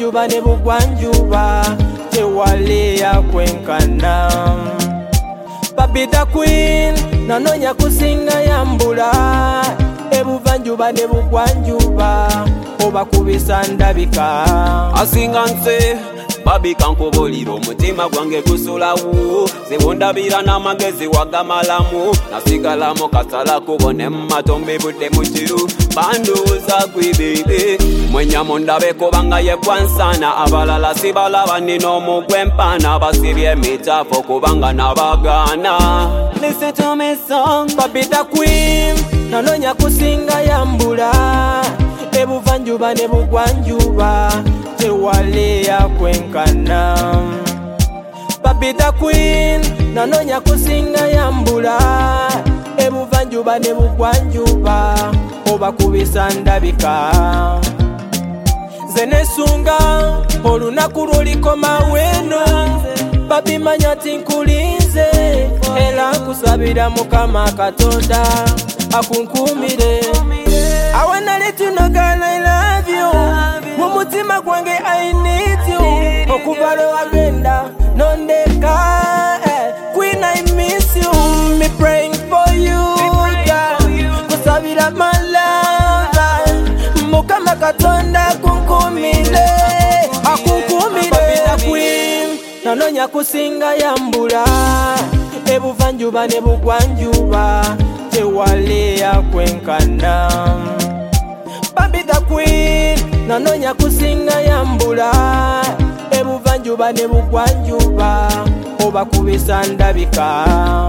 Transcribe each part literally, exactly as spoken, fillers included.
ebuvanjuba ne bugwanjuba tewali yakwenkana. Papi the Queen nanonya kusinga yambula ebuvanjuba ne bugwanjuba oba kubisa ndabika. Asinga nse babi kankobulira omutima gwange gusulawo zibundabira n'amagezi wagamalamu nasigalamu kasala kubone mumatombe budde mukiru banduuza gwe bebe mwenyamu ndabe kubanga ye bwansana abalala sibalaba nina omugwe mpaana basibye emitafo kubanga nabagaana. Listen to me song Papi the Queen nanonya kusinga yambula ebuvanjuba ne bugwanjuba tewali yakwenkana. Papi the Queen nanonya kusinga yambula ebuvanjuba ne bugwanjuba oba kubisa ndabika. Nze nesunga olunaku lulikoma weno papi manya tinkulinze era kusabira mukama Katonda akunkumire. I wanna let you know girl I love you mumutima gwange I need you okuvalo agenda nondeka eh. Queen I miss you me praying for you girl kusabira my love mukama Katonda kunkumire akunkumire. Papi the Queen nanonya kusinga yambula ebuvanjuba ne bugwanjuba tewali yakwenkana. Papi the Queen nanonya kusinga yambula ebuvanjuba ne bugwanjuba oba kubisa ndabika.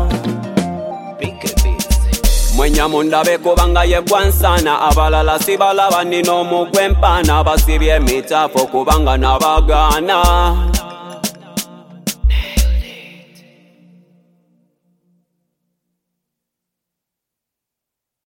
mwenyamu ndabe kubanga ye bwansana abalala sibalaba nina omugwe mpaana basibye emitafo kubanga nabagaana.